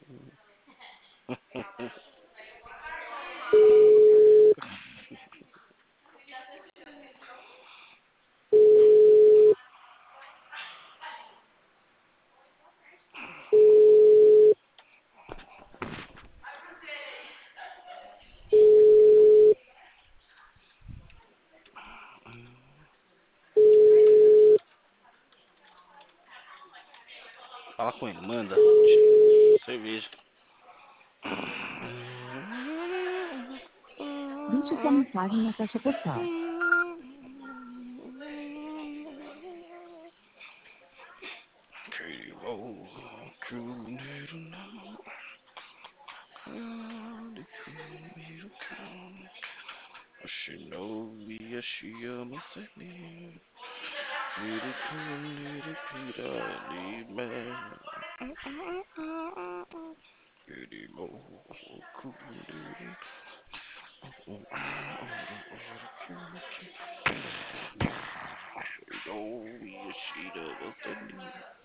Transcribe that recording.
Fala com ele, manda. Cerveja. 20 mensagens na caixa postal. Katie Roll, cool little now. The cool little count. She know me, she must say me. Little cool little Peter, need man. Katie Roll, cool little. She know me, she must say me.